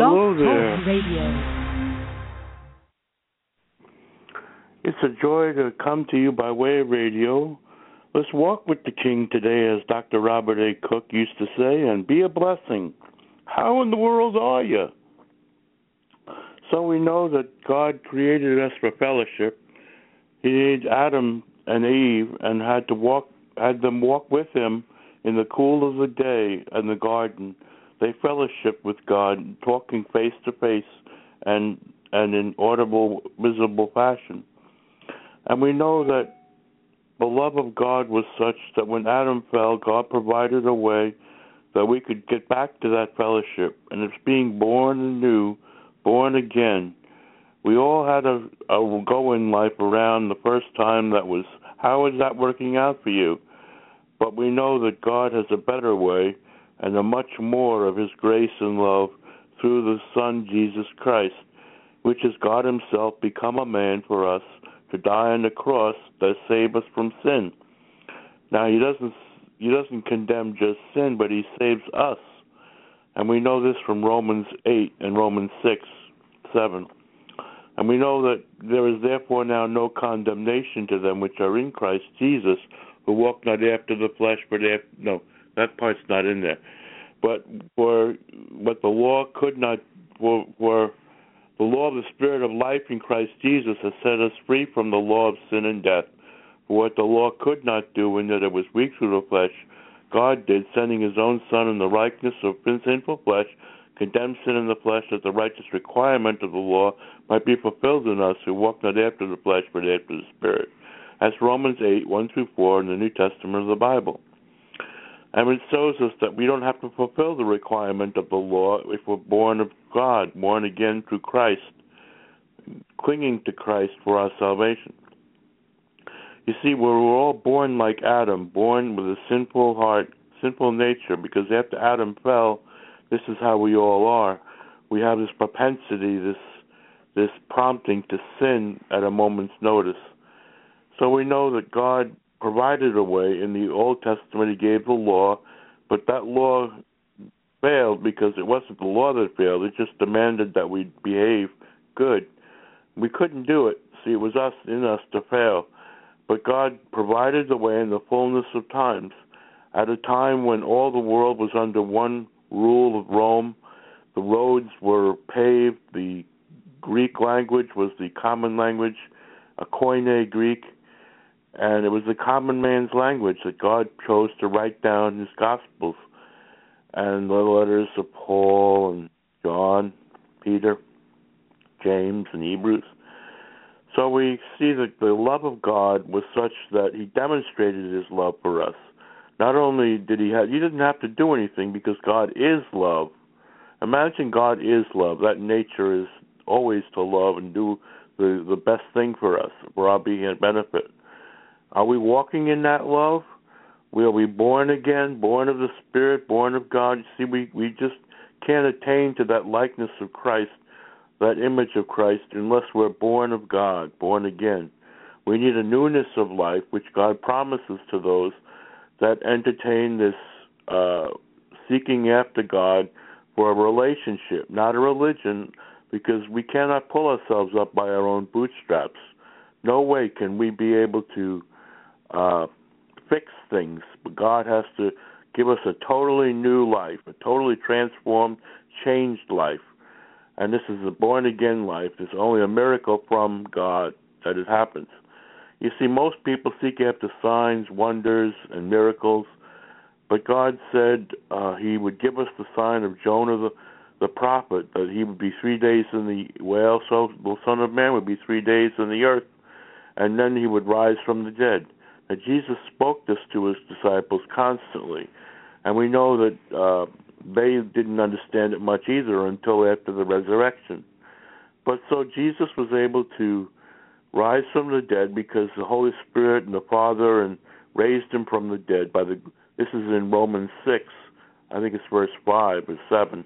Hello Blog there. Talk Radio. It's a joy to come to you by way of radio. Let's walk with the King today, as Dr. Robert A. Cook used to say, and be a blessing. How in the world are you? So we know that God created us for fellowship. He made Adam and Eve and had them walk with him in the cool of the day in the garden. They fellowship with God, talking face to face and in audible, visible fashion. And we know that the love of God was such that when Adam fell, God provided a way that we could get back to that fellowship. And it's being born anew, born again. We all had a go in life around the first time that was, how is that working out for you? But we know that God has a better way and a much more of his grace and love through the Son, Jesus Christ, which is God himself become a man for us to die on the cross to save us from sin. Now, he doesn't condemn just sin, but he saves us. And we know this from Romans 8 and Romans 6, 7. And we know that there is therefore now no condemnation to them which are in Christ Jesus, who walk not after the flesh, but after... No, that part's not in there. But the law could not... For the law of the Spirit of life in Christ Jesus has set us free from the law of sin and death. For what the law could not do, in that it was weak through the flesh, God did, sending his own Son in the likeness of sinful flesh, condemned sin in the flesh, that the righteous requirement of the law might be fulfilled in us who walk not after the flesh, but after the Spirit. That's Romans 8, 1-4 in the New Testament of the Bible. And it shows us that we don't have to fulfill the requirement of the law if we're born of God, born again through Christ, clinging to Christ for our salvation. You see, we're all born like Adam, born with a sinful heart, sinful nature, because after Adam fell, this is how we all are. We have this propensity, this prompting to sin at a moment's notice. So we know that God provided a way. In the Old Testament, he gave the law, but that law failed because it wasn't the law that failed. It just demanded that we behave good. We couldn't do it. See, it was in us to fail. But God provided the way in the fullness of times, at a time when all the world was under one rule of Rome. The roads were paved. The Greek language was the common language, a Koine Greek. And it was the common man's language that God chose to write down his Gospels and the letters of Paul and John, Peter, James, and Hebrews. So we see that the love of God was such that he demonstrated his love for us. Not only did he didn't have to do anything because God is love. Imagine God is love. That nature is always to love and do the best thing for us, for our benefit. Are we walking in that love? Will we born again, born of the Spirit, born of God? You see, we just can't attain to that likeness of Christ, that image of Christ, unless we're born of God, born again. We need a newness of life, which God promises to those that entertain this seeking after God for a relationship, not a religion, because we cannot pull ourselves up by our own bootstraps. No way can we be able to fix things. But God has to give us a totally new life, a totally transformed, changed life. And this is a born-again life. It's only a miracle from God that it happens. You see, most people seek after signs, wonders, and miracles, but God said he would give us the sign of Jonah the prophet, that he would be 3 days in the whale, so the Son of Man would be 3 days in the earth, and then he would rise from the dead. Now, Jesus spoke this to his disciples constantly, and we know that they didn't understand it much either until after the resurrection. But so Jesus was able to rise from the dead because the Holy Spirit and the Father and raised him from the dead. This is in Romans 6, I think it's verse 5 or 7.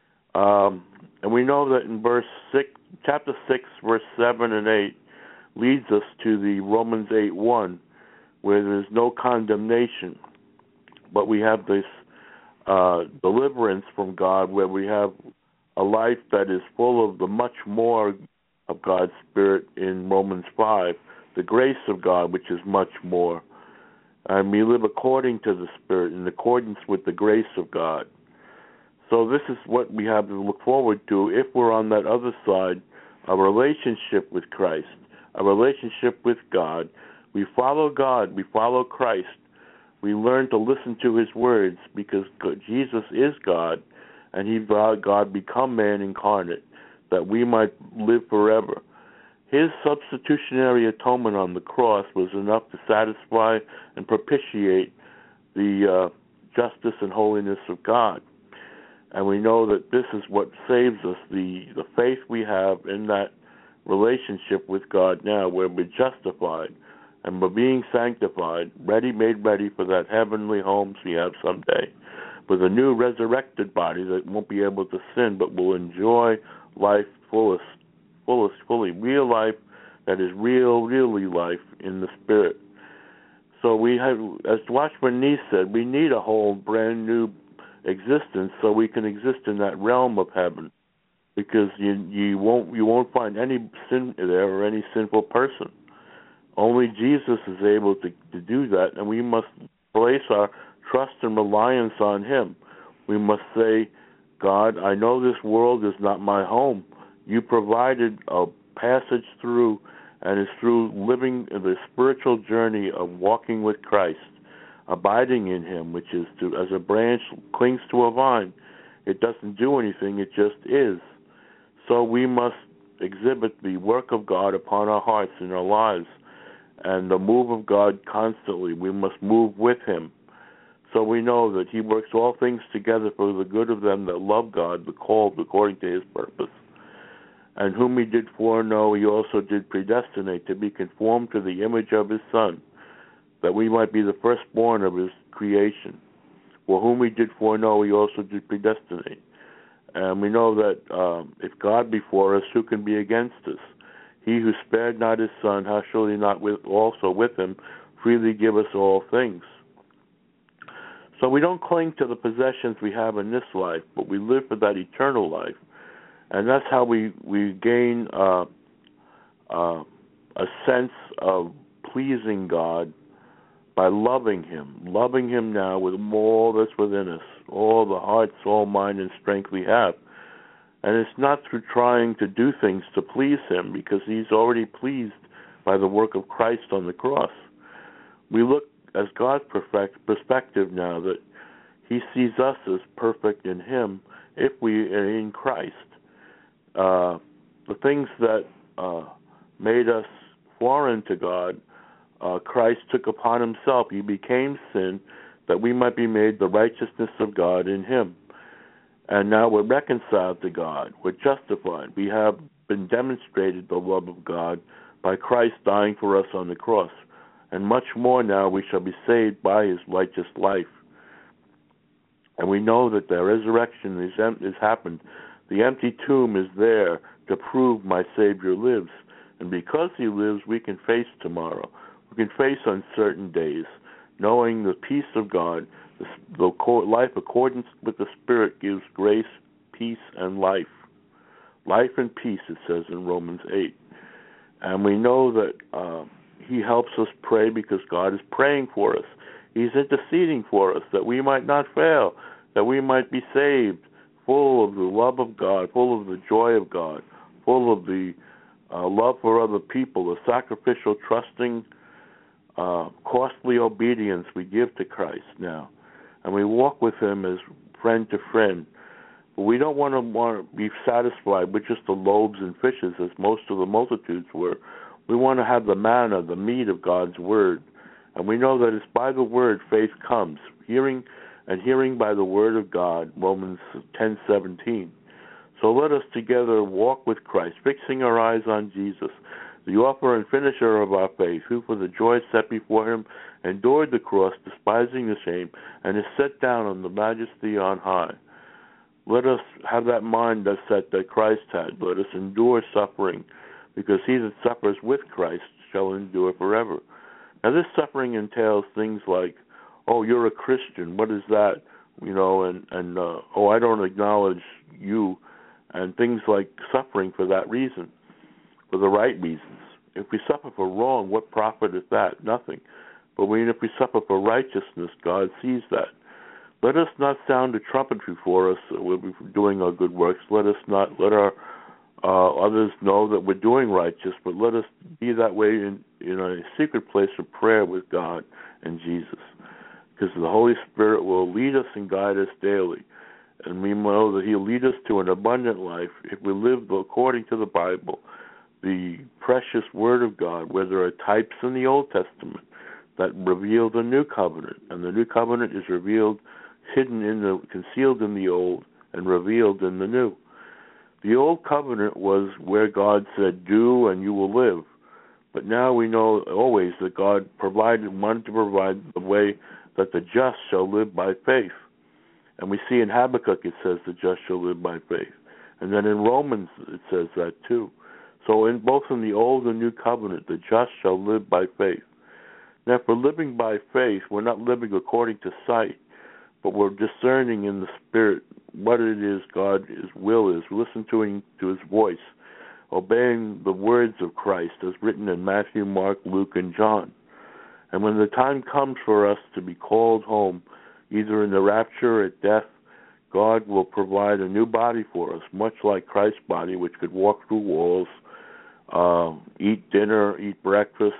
And we know that in chapter 6, verse 7 and 8, leads us to the Romans 8:1, where there's no condemnation, but we have this deliverance from God, where we have a life that is full of the much more of God's Spirit in Romans 5, the grace of God, which is much more. And we live according to the Spirit, in accordance with the grace of God. So this is what we have to look forward to if we're on that other side, a relationship with Christ, a relationship with God. We follow God, we follow Christ. We learn to listen to his words because Jesus is God, and God become man incarnate, that we might live forever. His substitutionary atonement on the cross was enough to satisfy and propitiate the justice and holiness of God. And we know that this is what saves us, the faith we have in that relationship with God now, where we're justified and we're being sanctified, made ready for that heavenly homes we have someday, with a new resurrected body that won't be able to sin but will enjoy life fully, real life that is really life in the Spirit. So we have, as Watchman Nee said, we need a whole brand new existence so we can exist in that realm of heaven, because you won't find any sin there or any sinful person. Only Jesus is able to do that, and we must place our trust and reliance on him. We must say, God, I know this world is not my home. You provided a passage through, and it's through living the spiritual journey of walking with Christ, abiding in him, which is as a branch clings to a vine. It doesn't do anything, it just is. So we must exhibit the work of God upon our hearts and our lives, and the move of God constantly. We must move with him. So we know that he works all things together for the good of them that love God, the called according to his purpose. And whom he did foreknow, he also did predestinate to be conformed to the image of his Son, that we might be the firstborn of his creation. For whom he did foreknow, he also did predestinate. And we know that if God be for us, who can be against us? He who spared not his Son, how shall he not also with him freely give us all things? So we don't cling to the possessions we have in this life, but we live for that eternal life. And that's how we gain a sense of pleasing God, by loving him now with all that's within us, all the heart, soul, mind, and strength we have. And it's not through trying to do things to please him, because he's already pleased by the work of Christ on the cross. We look as God's perspective now, that he sees us as perfect in him if we are in Christ. The things that made us foreign to God, Christ took upon himself. He became sin that we might be made the righteousness of God in him. And now we're reconciled to God. We're justified. We have been demonstrated the love of God by Christ dying for us on the cross. And much more now we shall be saved by his righteous life. And we know that the resurrection is happened. The empty tomb is there to prove my Savior lives. And because he lives, we can face tomorrow. We can face uncertain days, knowing the peace of God. The life according with the Spirit gives grace, peace, and life. Life and peace, it says in Romans 8. And we know that he helps us pray because God is praying for us. He's interceding for us that we might not fail, that we might be saved, full of the love of God, full of the joy of God, full of the love for other people, the sacrificial, trusting, costly obedience we give to Christ now. And we walk with him as friend to friend. But we don't want to be satisfied with just the loaves and fishes, as most of the multitudes were. We want to have the manna, the meat of God's word. And we know that it's by the word faith comes, hearing by the word of God, Romans 10:17. So let us together walk with Christ, fixing our eyes on Jesus, the author and finisher of our faith, who for the joy set before him endured the cross, despising the shame, and is set down on the majesty on high. Let us have that mind that Christ had. Let us endure suffering, because he that suffers with Christ shall endure forever. Now this suffering entails things like, oh, you're a Christian, what is that? I don't acknowledge you, and things like suffering for that reason, for the right reasons. If we suffer for wrong, what profit is that? Nothing. But if we suffer for righteousness, God sees that. Let us not sound a trumpet before us when we're doing our good works. Let us not let our others know that we're doing righteous, but let us be that way in a secret place of prayer with God and Jesus, because the Holy Spirit will lead us and guide us daily. And we know that He'll lead us to an abundant life if we live according to the Bible, the precious Word of God, where there are types in the Old Testament that reveal the New Covenant, and the New Covenant is revealed, concealed in the Old, and revealed in the New. The Old Covenant was where God said, "Do and you will live," but now we know always that God wanted to provide the way that the just shall live by faith. And we see in Habakkuk it says the just shall live by faith. And then in Romans it says that too. So both in the Old and New Covenant, the just shall live by faith. Now, if we're living by faith, we're not living according to sight, but we're discerning in the Spirit what it is God's will is, listening to His voice, obeying the words of Christ as written in Matthew, Mark, Luke, and John. And when the time comes for us to be called home, either in the rapture or at death, God will provide a new body for us, much like Christ's body, which could walk through walls, eat dinner, eat breakfast.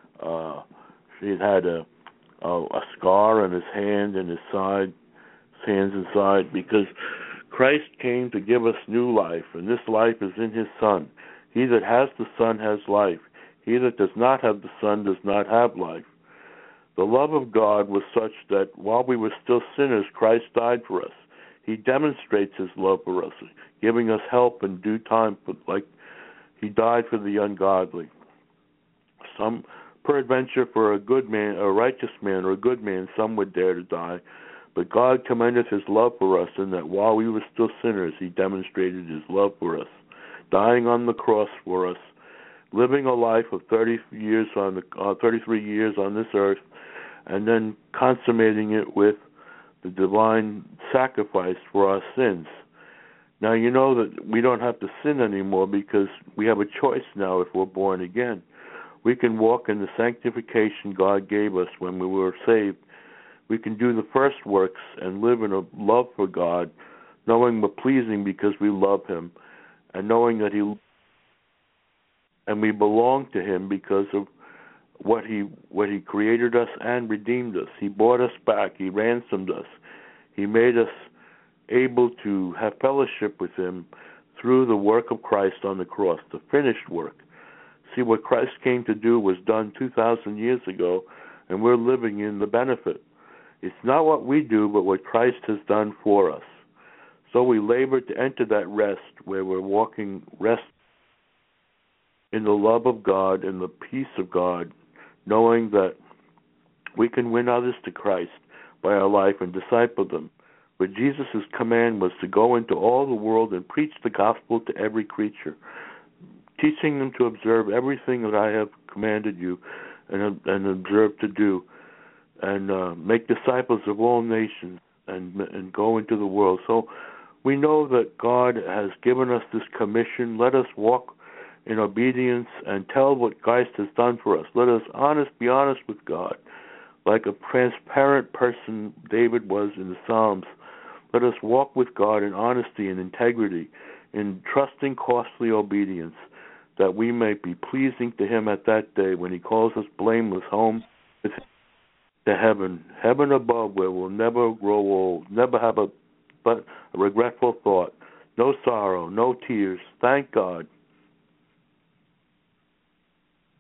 He had a scar on his hand and his hands and side, because Christ came to give us new life, and this life is in His Son. He that has the Son has life. He that does not have the Son does not have life. The love of God was such that while we were still sinners, Christ died for us. He demonstrates His love for us, giving us help in due time, like He died for the ungodly. Some, peradventure, for a good man, a righteous man, or a good man, some would dare to die. But God commendeth His love for us, in that while we were still sinners, He demonstrated His love for us, dying on the cross for us, living a life of 33 years on this earth, and then consummating it with the divine sacrifice for our sins. Now, you know that we don't have to sin anymore, because we have a choice now if we're born again. We can walk in the sanctification God gave us when we were saved. We can do the first works and live in a love for God, knowing we're pleasing because we love Him, and knowing that we belong to Him because of what He created us and redeemed us. He bought us back. He ransomed us. He made us able to have fellowship with Him through the work of Christ on the cross, the finished work. See, what Christ came to do was done 2,000 years ago, and we're living in the benefit. It's not what we do, but what Christ has done for us. So we labor to enter that rest, where we're rest in the love of God and the peace of God, knowing that we can win others to Christ by our life and disciple them. But Jesus' command was to go into all the world and preach the gospel to every creature, teaching them to observe everything that I have commanded you and observe to do, and make disciples of all nations and go into the world. So we know that God has given us this commission. Let us walk in obedience and tell what Christ has done for us. Let us be honest with God, like a transparent person David was in the Psalms. Let us walk with God in honesty and integrity, in trusting costly obedience, that we may be pleasing to Him at that day when He calls us blameless home to heaven above, where we'll never grow old, never have but a regretful thought, no sorrow, no tears. Thank God.